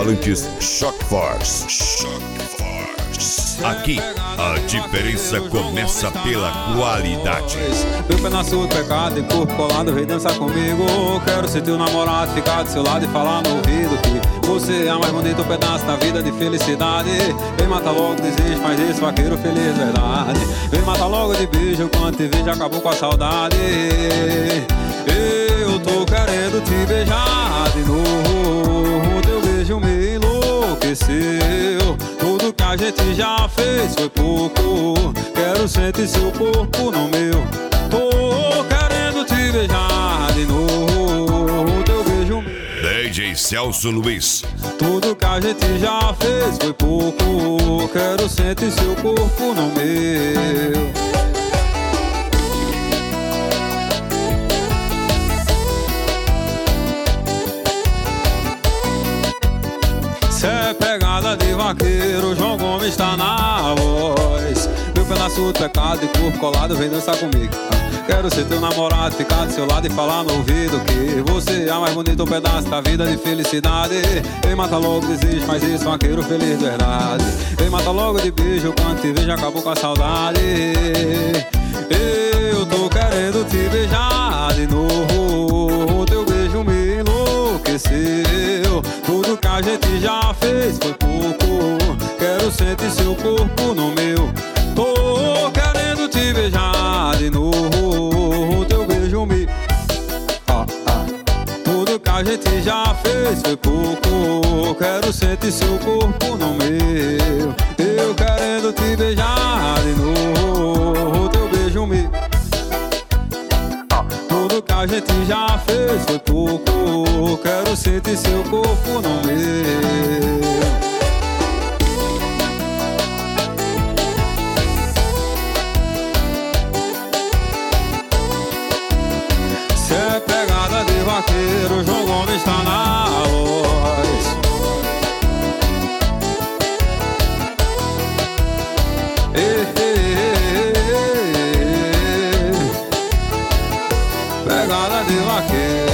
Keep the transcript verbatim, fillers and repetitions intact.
Falantes Shock Force. Shock Force. Aqui, a diferença começa pela qualidade. Meu pé nasceu do pecado e corpo colado, vem dançar comigo. Quero ser teu namorado, ficar do seu lado e falar no ouvido que você é a mais bonito pedaço da vida de felicidade. Vem matar logo o desejo, faz esse vaqueiro feliz, verdade. Vem matar logo de beijo, quando te vejo acabou com a saudade. Eu tô querendo te beijar de novo, teu beijo me enlouqueceu. Tudo que a gente já fez foi pouco, quero sentir seu corpo no meu. Tô querendo te beijar de novo, teu beijo me... D J Celso Luiz. Tudo que a gente já fez foi pouco, quero sentir seu corpo no meu. Cê é pegada de vaqueiro, João Gomes tá na voz. Meu pedaço do pecado e corpo colado, vem dançar comigo. Quero ser teu namorado, ficar do seu lado e falar no ouvido que você é a mais bonito pedaço da vida de felicidade. Vem matar logo o desejo, faz isso, vaqueiro feliz de verdade. Vem matar logo de beijo, quando te vejo acabou com a saudade. Eu tô querendo te beijar de novo, teu beijo me enlouqueceu. Tudo que a gente já fez foi pouco, quero sentir seu corpo no meu. Tô querendo te beijar de novo, teu beijo me... Ah, ah. Tudo que a gente já fez foi pouco, quero sentir seu corpo no meu. Eu querendo te beijar de novo, teu beijo me... Tudo que a gente já fez foi pouco, quero sentir seu corpo no meu. Cê é pegada de vaqueiro, João Gomes tá na voz. Ei, ei, ei, ei. Pegada de vaqueiro.